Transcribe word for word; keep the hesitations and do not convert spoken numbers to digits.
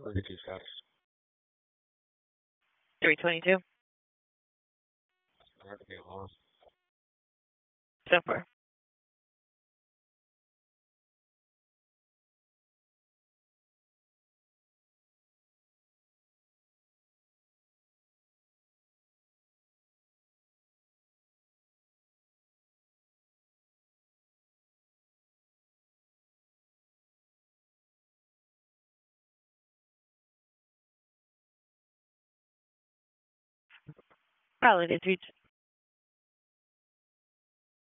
Emergency status. three twenty-two. Start the alarm. So far. Probably the three